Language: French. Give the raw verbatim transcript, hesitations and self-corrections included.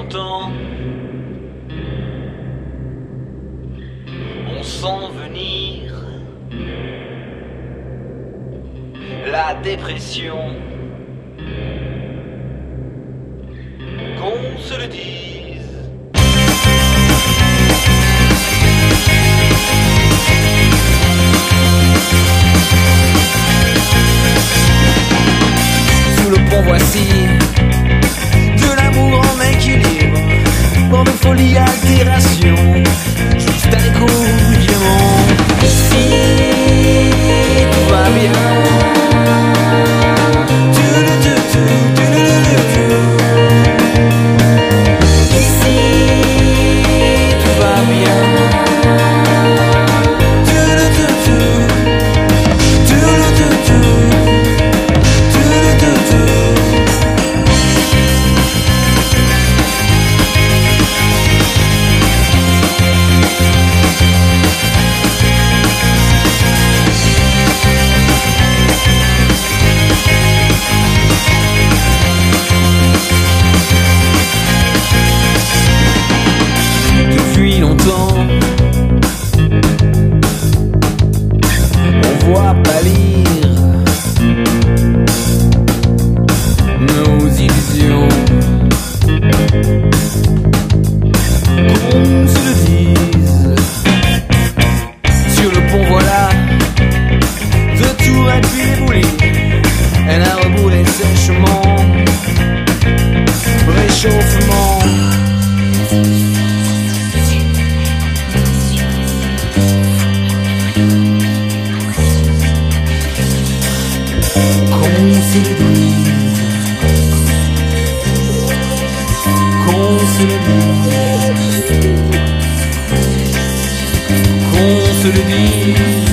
longtemps. On sent venir la dépression, qu'on se le dise. Sous le pont voici de l'amour en équilibre, bord de folie, altération, juste un coup de diamant. Ici, tout va bien. Depuis longtemps, on voit pâlir nos illusions, qu'on se le dise. Sur le pont, voilà, de tout et puis les boulis. Elle a reboulé sèchement, réchauffement. Qu'on se le dise, qu'on se le dise, qu'on se le dise.